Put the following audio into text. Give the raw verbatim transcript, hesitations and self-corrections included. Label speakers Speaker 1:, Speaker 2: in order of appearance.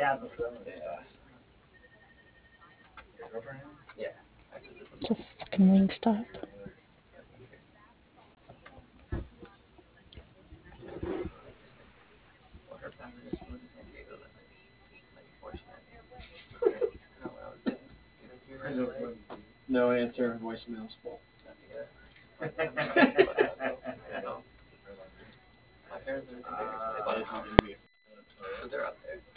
Speaker 1: Yeah.
Speaker 2: Yeah.
Speaker 3: It's a fucking wing stop.
Speaker 2: Well, her family just moved to San Diego. That's like, like fortunate. No, when I was in, you didn't hear her today?
Speaker 1: No answer. Voicemail's full.
Speaker 2: Yeah. No. My parents live in San Diego, so they bought a house. So they're out there.